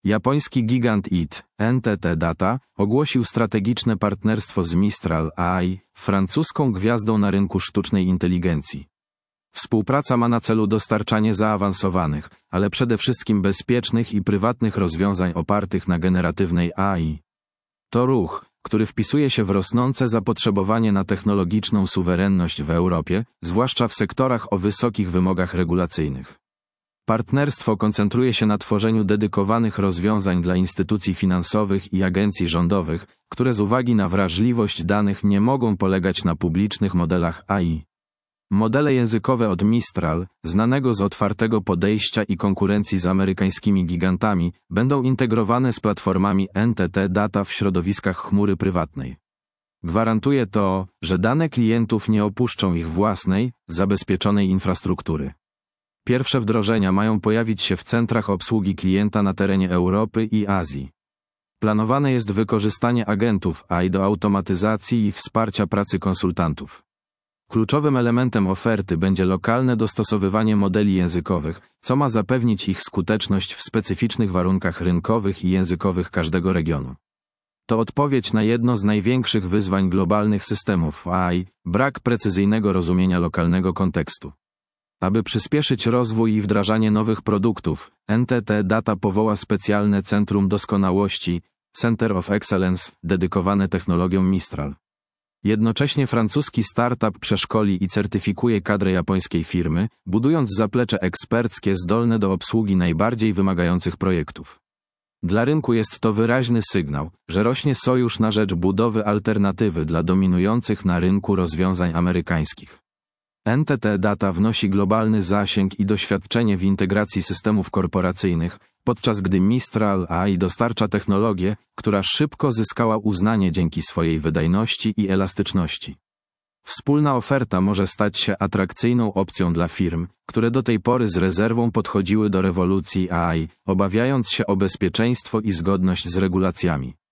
Japoński gigant IT, NTT Data, ogłosił strategiczne partnerstwo z Mistral AI, francuską gwiazdą na rynku sztucznej inteligencji. Współpraca ma na celu dostarczanie zaawansowanych, ale przede wszystkim bezpiecznych i prywatnych rozwiązań opartych na generatywnej AI. To ruch, który wpisuje się w rosnące zapotrzebowanie na technologiczną suwerenność w Europie, zwłaszcza w sektorach o wysokich wymogach regulacyjnych. Partnerstwo koncentruje się na tworzeniu dedykowanych rozwiązań dla instytucji finansowych i agencji rządowych, które z uwagi na wrażliwość danych nie mogą polegać na publicznych modelach AI. Modele językowe od Mistral, znanego z otwartego podejścia i konkurencji z amerykańskimi gigantami, będą integrowane z platformami NTT Data w środowiskach chmury prywatnej. Gwarantuje to, że dane klientów nie opuszczą ich własnej, zabezpieczonej infrastruktury. Pierwsze wdrożenia mają pojawić się w centrach obsługi klienta na terenie Europy i Azji. Planowane jest wykorzystanie agentów AI do automatyzacji i wsparcia pracy konsultantów. Kluczowym elementem oferty będzie lokalne dostosowywanie modeli językowych, co ma zapewnić ich skuteczność w specyficznych warunkach rynkowych i językowych każdego regionu. To odpowiedź na jedno z największych wyzwań globalnych systemów AI – brak precyzyjnego rozumienia lokalnego kontekstu. Aby przyspieszyć rozwój i wdrażanie nowych produktów, NTT Data powoła specjalne Centrum Doskonałości Center of Excellence dedykowane technologiom Mistral. Jednocześnie francuski startup przeszkoli i certyfikuje kadrę japońskiej firmy, budując zaplecze eksperckie zdolne do obsługi najbardziej wymagających projektów. Dla rynku jest to wyraźny sygnał, że rośnie sojusz na rzecz budowy alternatywy dla dominujących na rynku rozwiązań amerykańskich. NTT Data wnosi globalny zasięg i doświadczenie w integracji systemów korporacyjnych, podczas gdy Mistral AI dostarcza technologię, która szybko zyskała uznanie dzięki swojej wydajności i elastyczności. Wspólna oferta może stać się atrakcyjną opcją dla firm, które do tej pory z rezerwą podchodziły do rewolucji AI, obawiając się o bezpieczeństwo i zgodność z regulacjami.